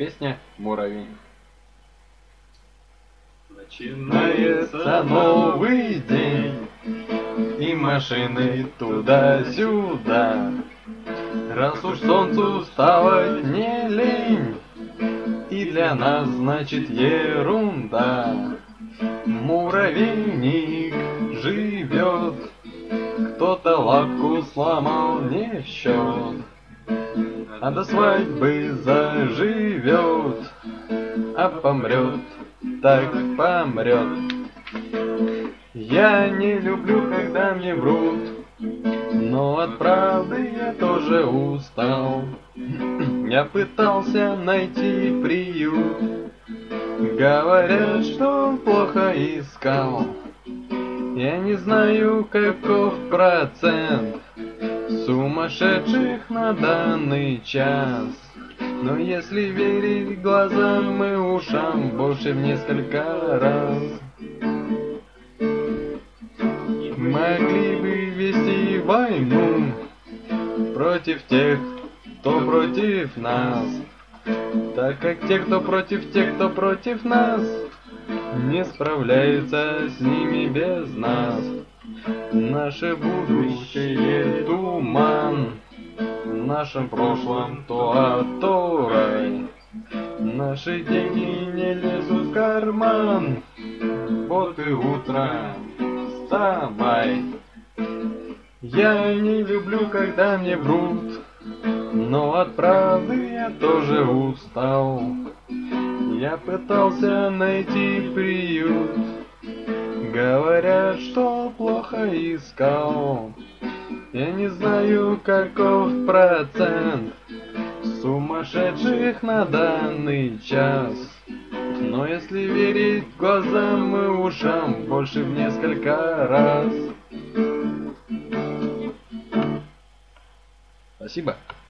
Песня «Муравей». Начинается новый день, и машины туда-сюда. Раз уж солнцу вставать не лень, и для нас значит ерунда. Муравейник живет, кто-то лапку сломал не в счет, а до свадьбы заживет, а помрет, так помрет. Я не люблю, когда мне врут, но от правды я тоже устал. Я пытался найти приют, говорят, что он плохо искал. Я не знаю, каков процент сумасшедших на данный час, но если верить глазам и ушам, больше в несколько раз. Могли бы вести войну против тех, кто против нас, так как те, кто против нас, не справляются с ними без нас. Наше будущее туман, в нашем прошлом то рай. Наши деньги не лезут в карман, вот и утро, вставай. Я не люблю, когда мне врут, но от правды я тоже устал. Я пытался найти приют, говорят, что плохо искал. Я не знаю, каков процент сумасшедших на данный час, но если верить глазам и ушам, больше в несколько раз. Спасибо.